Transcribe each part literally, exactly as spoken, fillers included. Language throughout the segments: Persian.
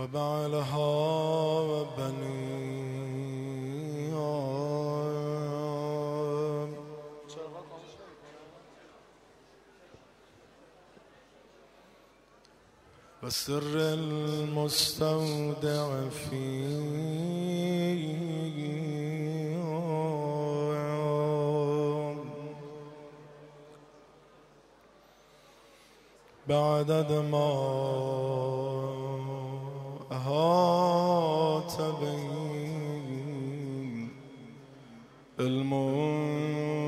وبعلها وبنيها وسر المستودع فيه بعدد ما أحاط به علمك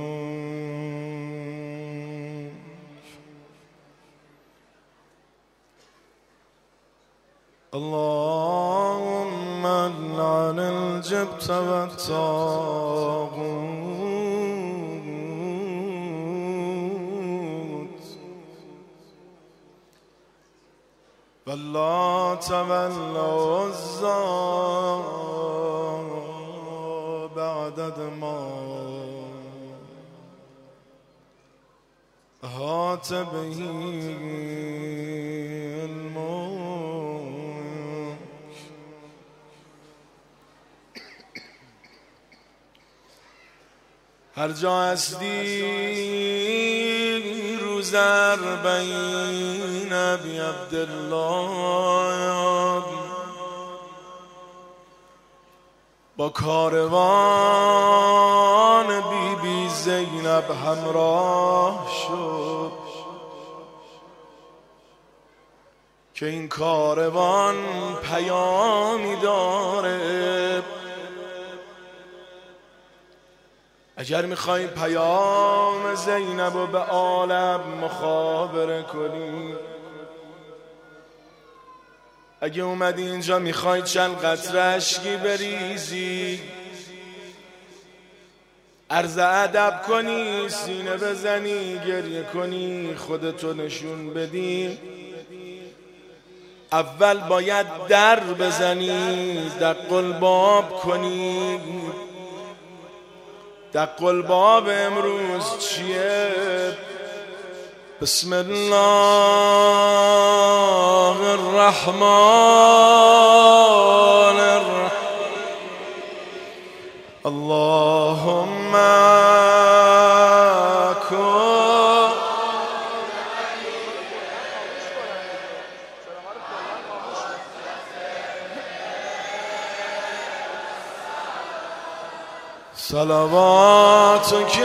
اللهم لعن الجبت والطاغوت واللات والعزى بعدد ما أحاط به علمك هر جا هستی روز اربعین بی عبدالله با کاروان بی بی زینب همراه شد که این کاروان پیامی داره. اگر میخوای پیام زینب رو به عالم مخابره کنی، اگه اومدی اینجا میخوای چند قطره اشکی بریزی، عرض ادب کنی، سینه بزنی، گریه کنی، خودتو نشون بدی، اول باید در بزنی، دق الباب کنی. دق الباب امروز چیه؟ بسم الله الرحمن الرحیم اللهم کن صلواتك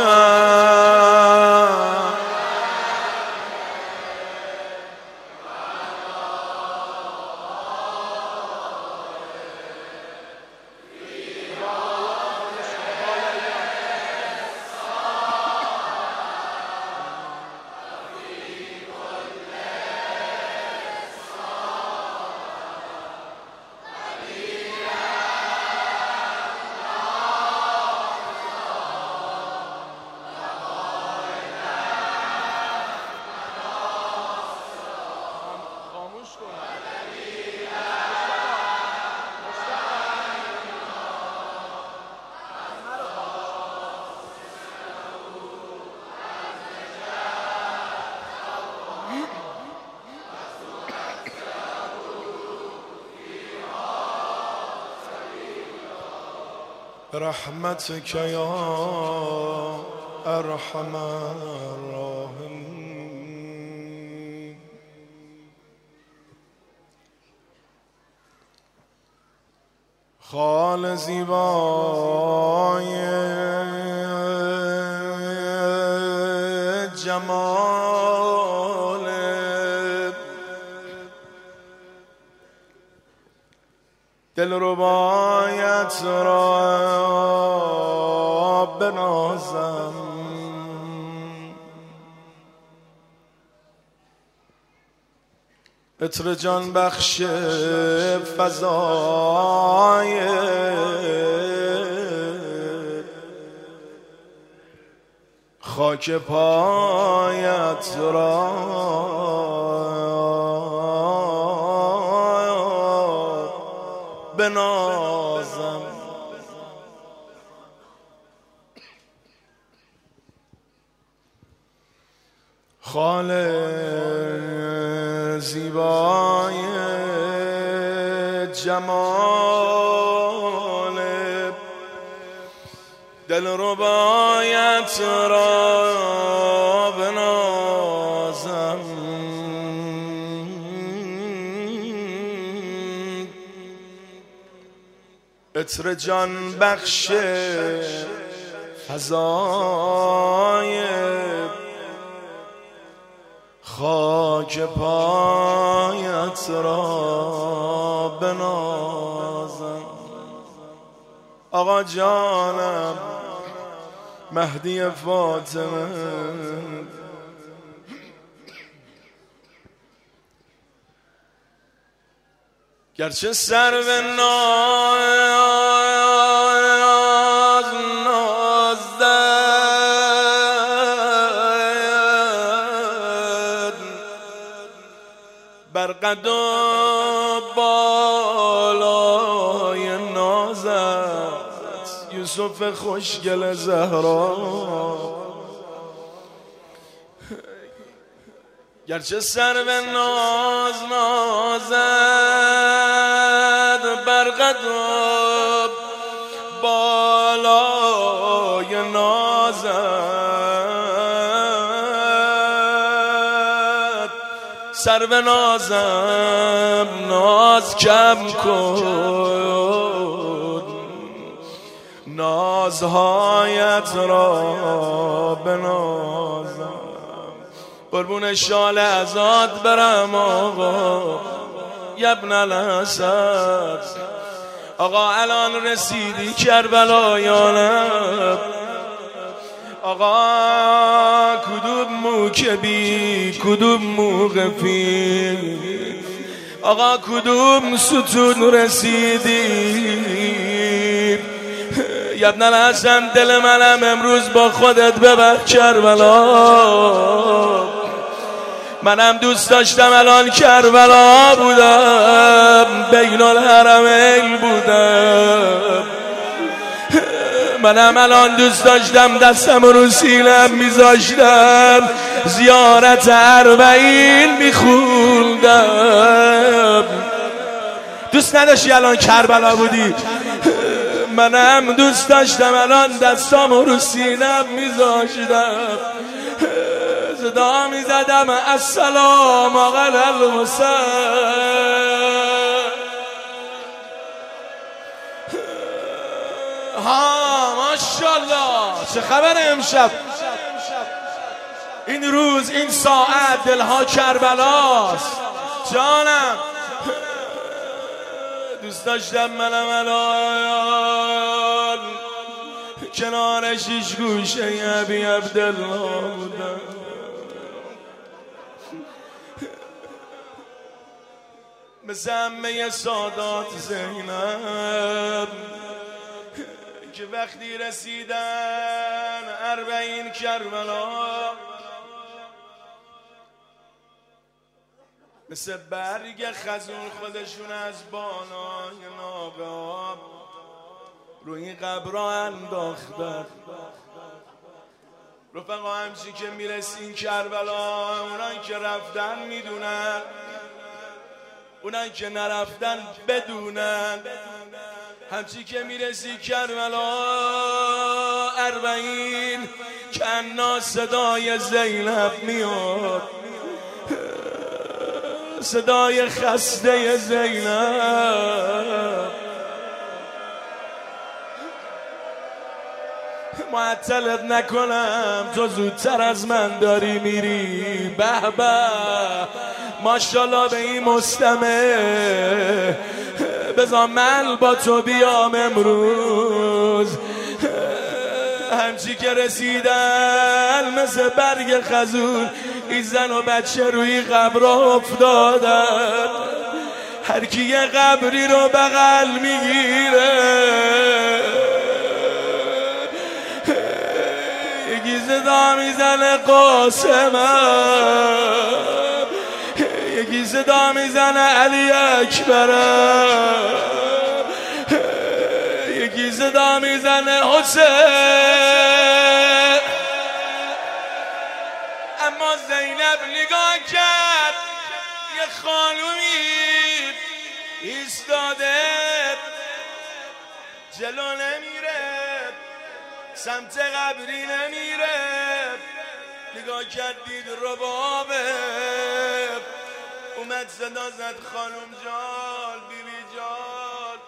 برحمتك يا ارحم الراحمين. خال زیبای جمال دلربایت را بنازم، عطر جان بخش فضای خاک پایت را بنازم. خال زیبای جمال دل ربایت را بنازم. عطر جان بخش فضای خاک پایت را بنازم. آقا جانم مهدی فاطمه گرچه سر به ناز نازد بر قد و بالای نازد یوسف خوشگل زهرا. گرچه سر به ناز نازد بر قد و بالای نازد سر به نازم ناز کم کن نازهایت را بنازم. قربون شال ازاد برم آقا یبن الاسد. آقا الان رسیدی کربلا یا نه؟ آقا کدوم موکبی کدوم موقفی؟ آقا کدوم ستون رسیدی؟ یبن الحسن دل منم امروز با خودت ببر کربلا. منم دوست داشتم الان کربلا بودم بین الحرمین بودم. منم الان دوست داشتم دستم رو سینم میذاشتم زیارت اربعین میخوندم. دوست نداشتی الان کربلا بودی؟ منم دوست داشتم الان دستامو رو سینم میذاشتم صدا میزدم السلام آقا الحسین. ها ماشاءالله چه خبر امشب این روز این ساعت دلها کربلاست جانم. دوست داشتم منم الان کنار شیش گوشه ابی عبدالله بودم. مثل عمه سادات زینب که وقتی رسیدن اربعین کربلا مثل برگ خزون خودشون از بالای ناقاب روی قبرها انداختن. رفقا همچی که میرسین کربلا اونایی که رفتن میدونن اونایی که نرفتن بدونن. همچی که میرسی کربلا اربعین کنا صدای زینب میاد صدای خسته زینب. معطلت نکنم تو زودتر از من داری میری. به به ماشاءالله به این مستمع بذار من با تو بیام امروز. همچی که رسیدن مثل برگ خزون این زن و بچه روی قبرها افتادن. هر کی یه قبری رو بغل میگیره یکی صدا میزنه قاسمم یکی صدا میزنه علی اکبرم یکی صدا میزنه حسین. اما زینب نگاه کرد یه خانومی ایستاده جلو نمیره، سمت قبری نمیره، نگاه کردید ربابه اومد صدا زد خانم جان، بیبی جان.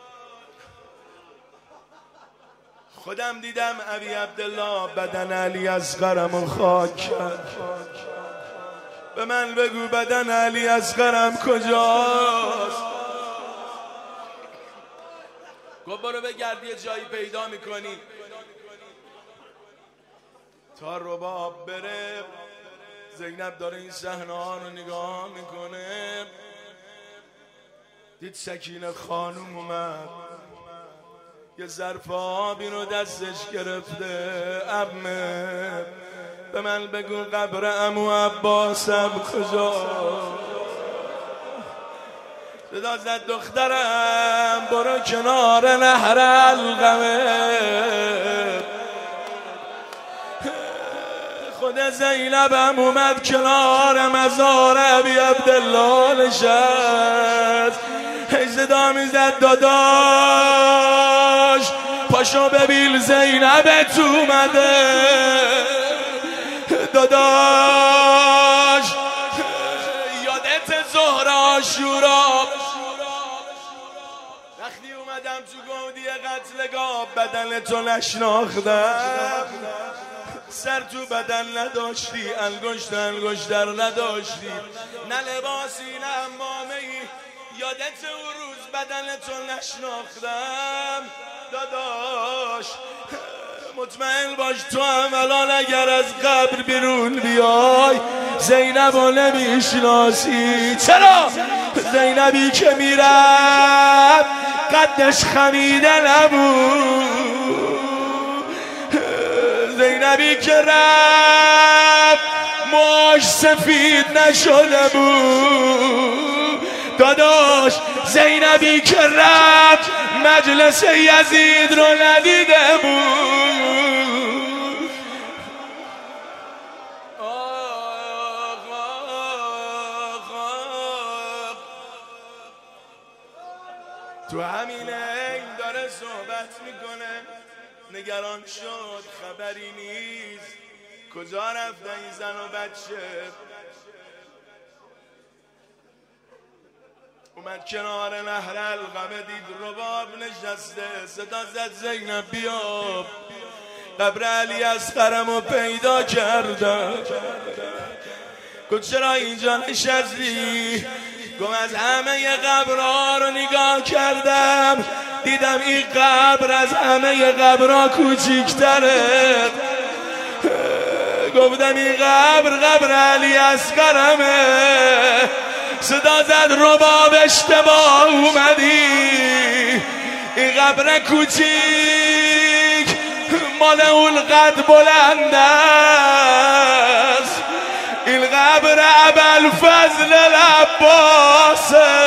خودم دیدم ابی عبدالله بدن علی اصغرمو خاک کرد. به من بگو بدن علی اصغرم کجاست؟ گفت برو بگرد یه جایی پیدا میکنی تا رباب بره. زینب داره این صحنه ها رو نگاه میکنه، دید سکینه خانوم اومد یه ظرف آبی رو دستش گرفته. عمه به من بگو قبر عمو عباسم کجا؟ صدا زد دخترم برو کنار نهر القمه. خود زینبم اومد کنار مزار ابی عبدالله نشست. صدا میزد داداش پاشو ببین زینبت اومده، داداش یادت ظهر عاشورا وقتی اومدم تو گودی قتلگاه بدن تو نشناختم، سر تو بدن نداشتی، انگشت انگشتر نداشتی، نه لباسی نه امامه ای، یادت اون روز بدن تو نشناختم. داداش مطمئن باش تو هم الان اگر از قبر بیرون بیای زینب رو نمیشناسی. چرا؟ زینبی که میرم قدش خمیده نبود، زینبی که رفت موش سفید نشده بود. داداش زینبی که رفت مجلس یزید رو ندیده بود. تو همینه این داره صحبت میکنه، نگران شد خبری نیست، کجا رفتن این زن و بچه؟ اومد کنار نهر القمه دید رباب نشسته، صدا زد زینب بیا قبر علی اصغرمو پیدا کردم. گفت چرا اینجا نشستی؟ گفت از همه قبرها رو نگاه کردم دیدم این قبر از همه قبرها کوچیک‌تره. گفتم این قبر قبر علی اصغرمه. صدا زد رباب اشتباه اومدی، این قبر کوچیک مال اون قد بلند است، این قبر ابوالفضل العباسه.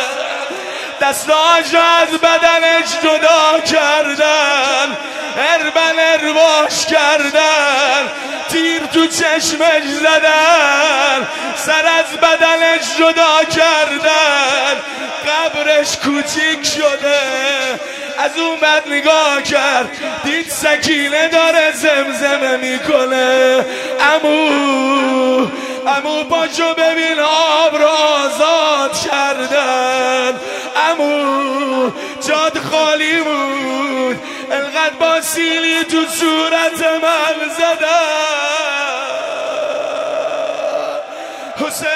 دستاشو از بدنش جدا کردن، اربن ارواش کردن، تیر تو چشمش زدن، سر از بدنش جدا کردن، قبرش کوچیک شده. از اون بعد نگاه کرد دید سکینه داره زمزمه میکنه، عمو عمو پاشو ببین آب رو آزاد کردن، عمو جاد خالی بود، انقدر با سیلی تو صورت من زدن. حسین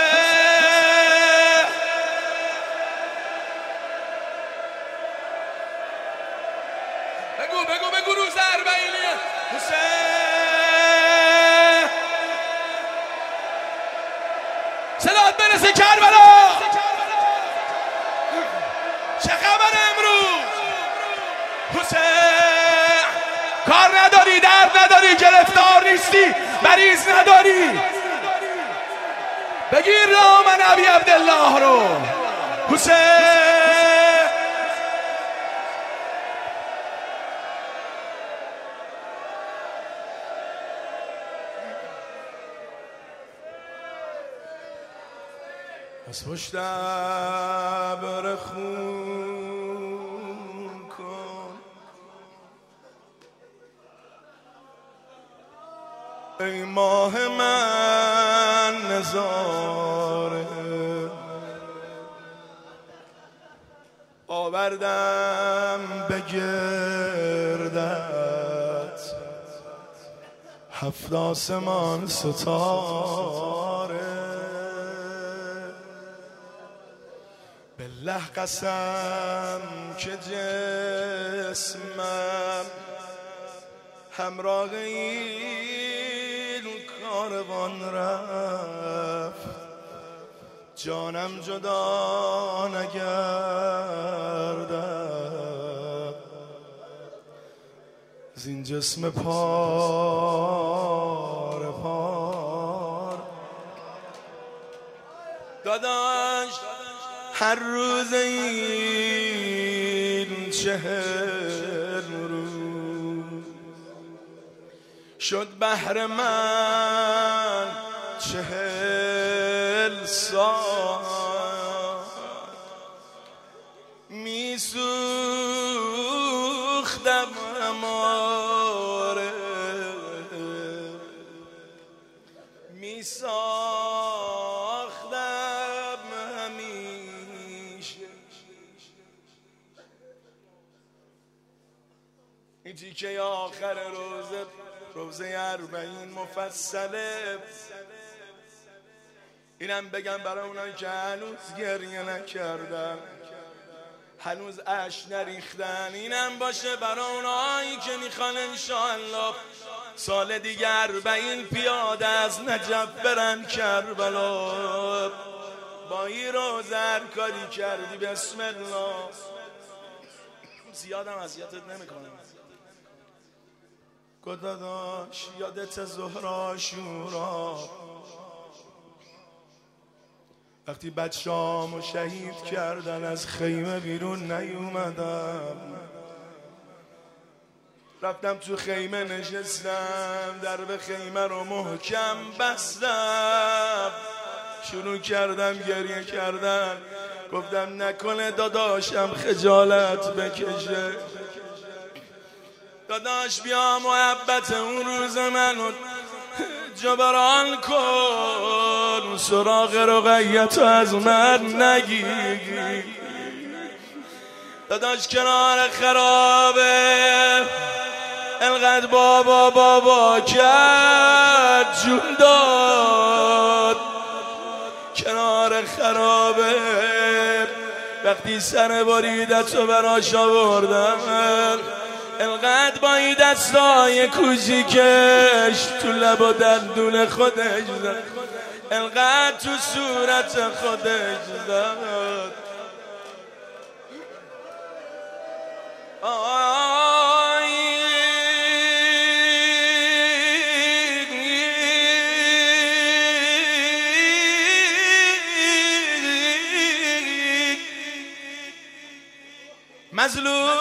بگو بگو بگو روز اربعینیه. حسین صدات برسه کربلا، چه خبر امروز؟ حسین کار نداری، درد نداری، گرفتار نیستی، مریض نداری، بگیر نام ابی عبدالله رو. حسین از پشت ابر خون کن ای ماه من نظاره آوردم به گردت هفت آسمان ستاره بالله قسم که جسمم همراه این کاروان رفت جانم جدا نگردد از این جسم پاره پار داداش هر روز این چهل روز شد بهر من چهل سال می سوختم اماره می ساختم همیشه این تیکه آخر روزه روزه اربعین مفصله اینم بگم برای اونایی که هنوز گریه نکردن هنوز اش نریختن اینم باشه برای اونایی که میخوان انشاءالله سال دیگه اربعین پیاده از نجف برن کربلا با این روزه هر کاری کردی بسم الله زیادم اذیتت نمیکنم گداداش یادت زهرا شورا وقتی بچه‌هامو شهید کردن از خیمه بیرون نیومدم رفتم تو خیمه نشستم درب خیمه رو محکم بستم شروع کردم گریه کردن گفتم نکنه داداشم خجالت بکشه داداش بیا محبت اون روز منو جبران کن سراغ رقیتو از من نگیر داداش کنار خرابه انقدر بابا بابا کرد جون داد کنار خرابه وقتی سر بریدتو براش آوردم انقدر با این دستای کوچیکش تو لب و دندون خودش زد انقدر تو صورت خودش زد مظلوم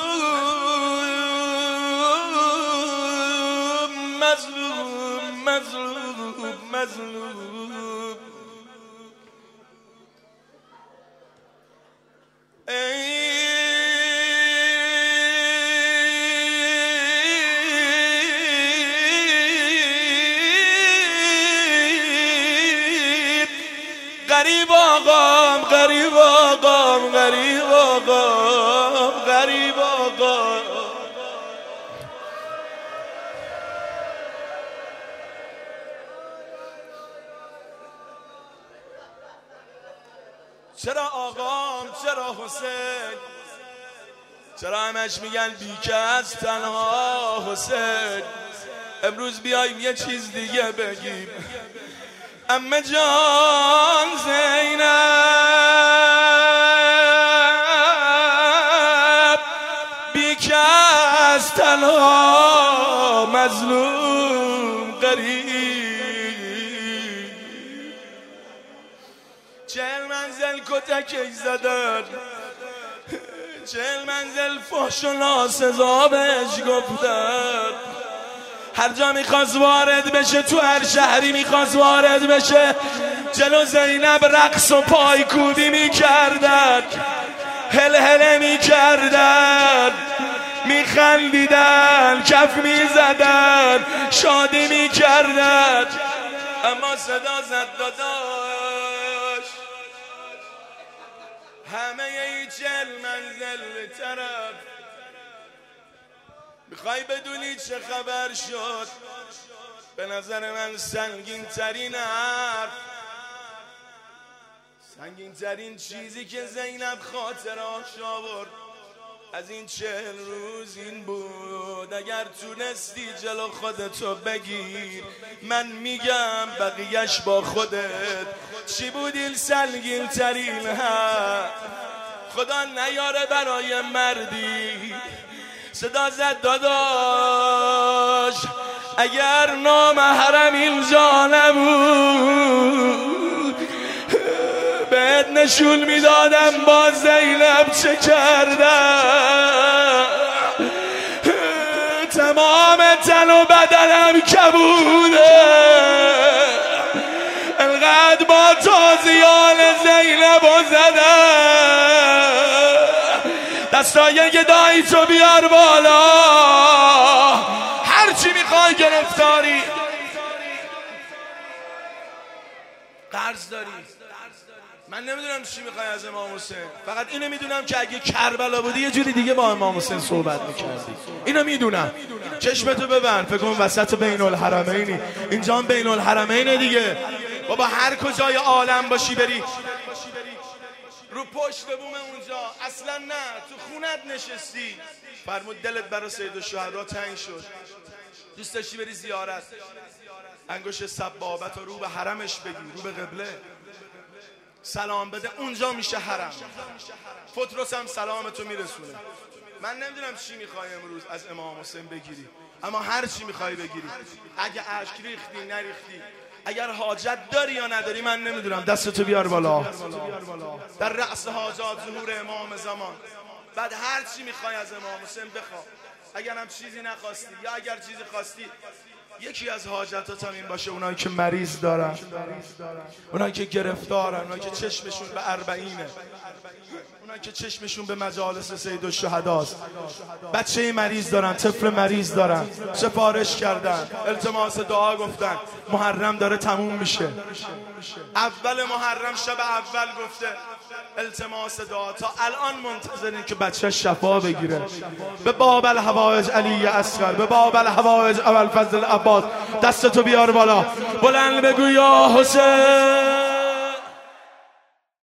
مظلوم مظلوم مظلوم ای غریب آقام غریب آقام غریب آقام غریب آقام چرا آقام چرا حسین چرا همش میگن بیکس تنها حسین امروز بیایم یه چیز دیگه بگیم عمه جان زینب بیکس تنها مظلوم غریب چهل منزل کتکش زدن چهل منزل فحش و ناسزا بهش گفتن هر جا میخواست وارد بشه، تو هر شهری میخواست وارد بشه، جلو زینب رقص و پایکوبی میکردن، هل هله میکردن، میخندیدن، کف میزدن، شادی میکردن. اما صدا زد داداش همه ای چل منزل طرف، میخوای بدونی چه خبر شد؟ به نظر من سنگین ترین حرف، سنگین ترین چیزی که زینب خاطراش آورد از این چهل روز این بود. اگر تونستی جلو خودتو بگیر، من میگم بقیهش با خودت. چی بود این سنگین ترین حرف؟ خدا نیاره برای مردی صدا زد داداش اگر نامحرم اینجا نبود، بهت نشون میدادم با زینب چه کردم. تمام تن و بدنم کبوده، انقدر با تازیان زینب و زدم. دستای گدایی تو بیار بالا، هرچی میخوای گرفتاری. قرض داری، من نمیدونم چی میخوای از امام حسین، فقط اینو میدونم که اگه کربلا بودی یه جوری دیگه با امام حسین صحبت میکردی. اینو میدونم. چشمتو ببند، فکر کن وسط بین الحرمینی، اینجا هم بین الحرمینه دیگه. بابا هر کجای عالم باشی بری رو پشت بوم اونجا، اصلا نه تو خونت نشستی، فرمود دلت برای سید الشهدا تنگ شد، دوست داشتی بری زیارت، انگشت سبابت رو به حرمش بگی، رو به قبله سلام بده، اونجا میشه حرم. فطرس هم سلامتو میرسونه. من نمیدونم چی میخوای امروز از امام حسین بگیری، اما هر چی میخوای بگیری. اگه اشک ریختی نریختی، اگر حاجت داری یا نداری من نمیدونم، دستتو بیار بالا. در رأس حاجات ظهور امام زمان. بعد هر چی میخوای از امام حسین بخوا. اگر هم چیزی نخواستی یا اگر چیزی خواستی، یکی از حاجتات هم این باشه اونایی که مریض دارن، اونایی که گرفتارن، اونایی که چشمشون به اربعینه، اونایی که چشمشون به مجالس سید الشهداست، بچه مریض دارن، طفل مریض دارن، سفارش کردن، التماس دعا گفتن. محرم داره تموم میشه، اول محرم شب اول گفته التماس دعا، تا الان منتظرین که بچه شفا بگیره. به باب الحوائج علی اصغر، به باب الحوائج ابوالفضل عباس. دستتو بیار بالا، بلند بگو یا حسین.